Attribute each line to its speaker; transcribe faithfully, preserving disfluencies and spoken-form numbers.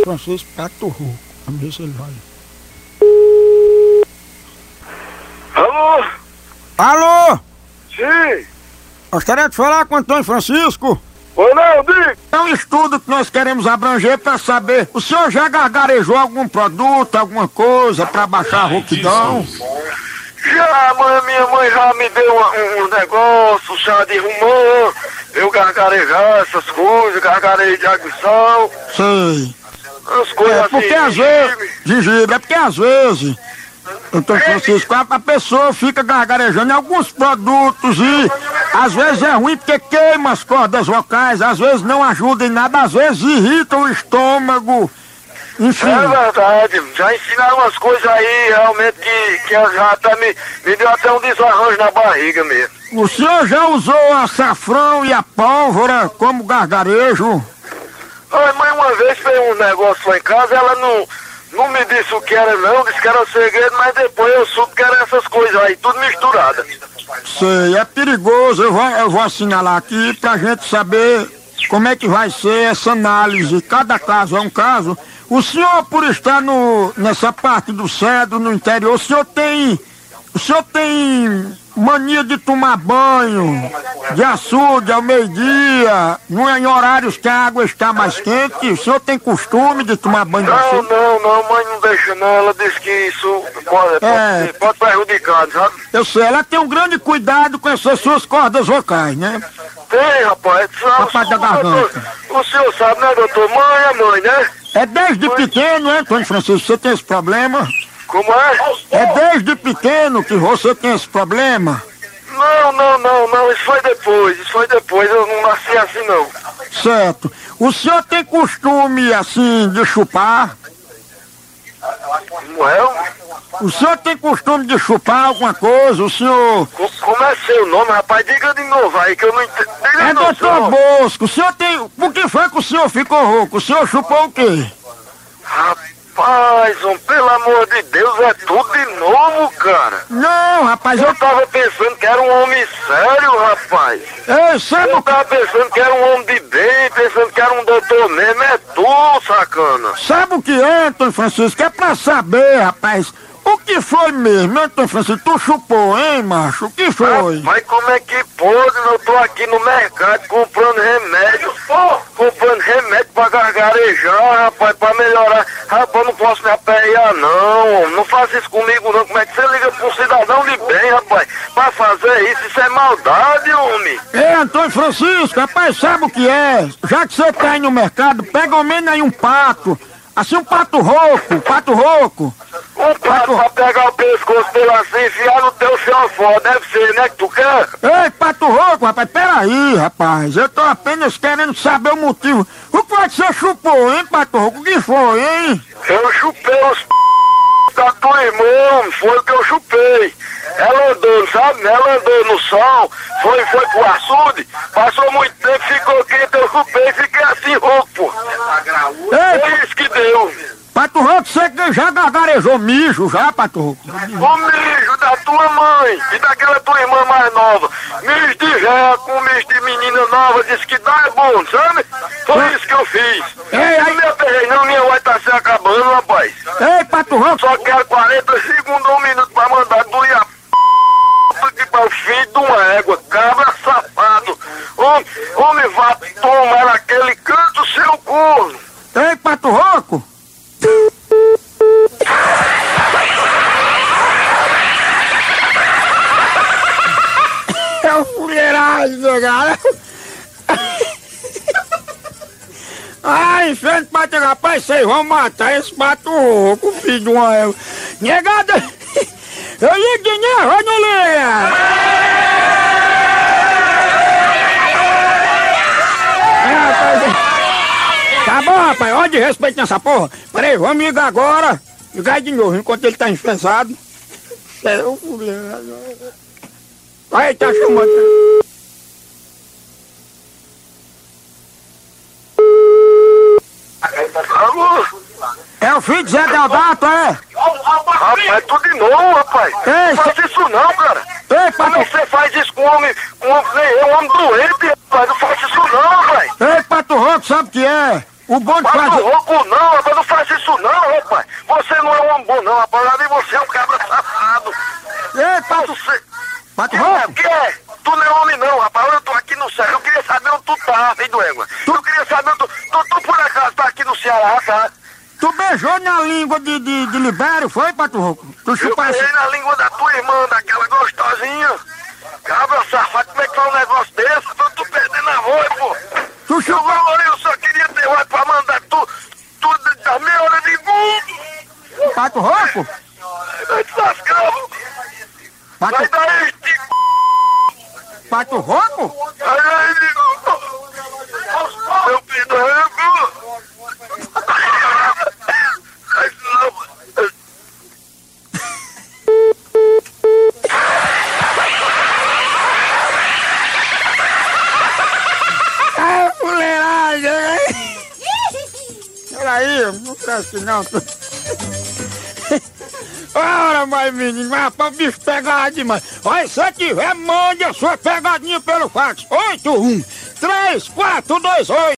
Speaker 1: Francisco Pato Rouco. Vamos ver se ele vai.
Speaker 2: Alô?
Speaker 1: Alô?
Speaker 2: Sim?
Speaker 1: Gostaria de falar com o Antônio Francisco.
Speaker 2: Oi, não, diga.
Speaker 1: É um estudo que nós queremos abranger para saber, o senhor já gargarejou algum produto, alguma coisa para baixar a rouquidão?
Speaker 2: Já, mãe, minha mãe já me deu um, um negócio, chá de romã, eu gargarejar essas coisas, gargarejo de aguição,
Speaker 1: Sei.
Speaker 2: as coisas
Speaker 1: É
Speaker 2: assim.
Speaker 1: porque às
Speaker 2: gengibre.
Speaker 1: vezes, gengibre, é porque às vezes, Antônio Francisco, a a pessoa fica gargarejando em alguns produtos e às vezes é ruim porque queima as cordas vocais, às vezes não ajuda em nada, às vezes irrita o estômago, enfim.
Speaker 2: É verdade, já ensinaram umas coisas aí realmente que, que já até me, me deu até um desarranjo na barriga mesmo.
Speaker 1: O senhor já usou açafrão e a pólvora como gargarejo?
Speaker 2: Ai, mãe, uma vez fez um negócio lá em casa, ela não, não me disse o que era não, disse que era segredo, mas depois eu soube que era essas coisas aí, tudo misturada.
Speaker 1: Sei, é perigoso, eu vou, eu vou assinalar aqui pra gente saber como é que vai ser essa análise. Cada caso é um caso. O senhor, por estar no, nessa parte do cedro, no interior, o senhor tem. O senhor tem mania de tomar banho de açude ao meio-dia, não é em horários que a água está mais quente? O senhor tem costume de tomar banho de
Speaker 2: Não,
Speaker 1: açude?
Speaker 2: não, não, mãe não deixa não, ela disse que isso pode, pode,
Speaker 1: É.
Speaker 2: pode prejudicar, sabe?
Speaker 1: Eu sei, ela tem um grande cuidado com essas suas cordas vocais, né?
Speaker 2: Tem, rapaz.
Speaker 1: A parte da garganta.
Speaker 2: O senhor sabe, né, doutor? Mãe é mãe, né?
Speaker 1: É desde pequeno, né, Antônio Francisco? Você tem esse problema?
Speaker 2: Como é?
Speaker 1: É desde pequeno que você tem esse problema?
Speaker 2: Não, não, não, não, isso foi depois, isso foi depois, eu não nasci assim não.
Speaker 1: Certo. O senhor tem costume, assim, de chupar?
Speaker 2: Não é?
Speaker 1: O senhor tem costume de chupar alguma coisa? O senhor...
Speaker 2: Co- Como é seu nome, rapaz? Diga de novo aí, que eu não entendo. Diga
Speaker 1: É
Speaker 2: de novo, seu
Speaker 1: doutor
Speaker 2: nome.
Speaker 1: Bosco. O senhor tem... Por que foi que o senhor ficou rouco? O senhor chupou o quê?
Speaker 2: Rapaz, homem, pelo amor de Deus, é tudo de novo, cara.
Speaker 1: Não, rapaz, eu...
Speaker 2: Eu tava pensando que era um homem sério, rapaz.
Speaker 1: Ei, sabe
Speaker 2: Eu
Speaker 1: o que...
Speaker 2: tava pensando que era um homem de bem, pensando que era um doutor mesmo. É tu, sacana.
Speaker 1: Sabe o que é, Antônio Francisco? É pra saber, rapaz. O que foi mesmo, Antônio Francisco? Tu chupou, hein, macho? O que foi?
Speaker 2: Mas como é que pode? Eu tô aqui no mercado comprando remédio, comprando remédio pra gargarejar, rapaz, pra melhorar. Rapaz, não posso me aperrear, não. Não faça isso comigo, não. Como é que você liga pra um cidadão de bem, rapaz? Pra fazer isso, isso é maldade, homem.
Speaker 1: Ei, Antônio Francisco, rapaz, sabe o que é? Já que você tá aí no mercado, pega ao menos aí um pato. Assim, um pato rouco, pato rouco.
Speaker 2: Um prato pra pegar o pescoço dele assim e enfiar no teu fiofó. Deve ser, né, que tu quer?
Speaker 1: Ei, pato rouco, rapaz, peraí, rapaz. Eu tô apenas querendo saber o motivo. O que foi que você chupou, hein, pato rouco? O que foi, hein?
Speaker 2: Eu chupei os p... da tua irmã, foi o que eu chupei. Ela andou, sabe? Ela andou no sol, foi, foi pro açude, passou muito tempo, ficou quente, eu chupei e fiquei assim rouco, pô.
Speaker 1: Ei,
Speaker 2: Foi isso que deu.
Speaker 1: pato rouco, você que já gargarejou mijo já, pato rouco?
Speaker 2: O mijo da tua mãe e daquela tua irmã mais nova. Mijo de véia com mijo de menina nova, disse que dá é bom, sabe? Foi isso que eu fiz.
Speaker 1: Ei,
Speaker 2: Não
Speaker 1: aí-
Speaker 2: me aperrei não, minha vai tá se acabando, rapaz.
Speaker 1: Ei, pato rouco,
Speaker 2: Só quero quarenta segundos, um minuto pra mandar doer a p... que para o filho de uma égua, cabra safado. Homem, homem vá tomar naquele canto seu corno.
Speaker 1: ei, pato rouco. É o fuleiragem, negado. Ai, inferno, pato, rapaz, vocês vão matar esse pato rouco, filho de uma égua. Negada, eu ia de nervo, não leia. É, rapaz, tá bom, rapaz, olha de respeito nessa porra. Peraí, vamos ligar agora. Ligar de novo, enquanto ele tá enfesado. É o fuleiragem. Aí, tá chamando.
Speaker 2: Alô?
Speaker 1: É o filho de Zé Deodato, é?
Speaker 2: Rapaz, é tudo de novo, rapaz.
Speaker 1: Ei,
Speaker 2: Não faz isso não, cara.
Speaker 1: Ei,
Speaker 2: Como é
Speaker 1: pato,
Speaker 2: que você faz isso com um homem, com um homem, nem eu, um homem doente, rapaz? Não faz isso não, rapaz.
Speaker 1: ei, pato rouco, sabe o que é? O bom de
Speaker 2: Pato
Speaker 1: fazer...
Speaker 2: Rouco não, rapaz, não faz isso não, rapaz. Você não é um homem bom não, rapaz. Já vi você é um cabra safado.
Speaker 1: Ei, Pato...
Speaker 2: Você...
Speaker 1: Pato
Speaker 2: Que é?
Speaker 1: Rouco?
Speaker 2: Que é? Tu não é homem não, rapaz. Eu tô aqui no Ceará. Eu queria saber onde tu tá, filho do égua.
Speaker 1: Tu-
Speaker 2: Eu queria saber onde tu... Tu, tu por acaso tá aqui no Ceará, tá?
Speaker 1: Tu beijou na língua de, de, de Libério, foi, Pato Rouco? Tu
Speaker 2: Eu
Speaker 1: chupasse...
Speaker 2: peguei na língua da tua irmã, daquela gostosinha. Cabra safado, como é que faz um negócio desse? Tu, tu perdendo a voz, pô.
Speaker 1: Tu
Speaker 2: Eu,
Speaker 1: chupa...
Speaker 2: eu, eu só queria ter voz pra mandar tu... Tu da meia hora de mundo.
Speaker 1: Pato Rouco?
Speaker 2: Vai te lascar. Vai
Speaker 1: Pato...
Speaker 2: daí, Tico.
Speaker 1: Pato Rouco?
Speaker 2: Vai daí, Tico. Meu filho do ego. Ai, não.
Speaker 1: Ah, fuleiragem! Peraí, não presta não. Ora, mas menino, mas pra o bicho pegar demais. Olha, se você tiver, mande a sua pegadinha pelo fax. oito um três quatro dois oito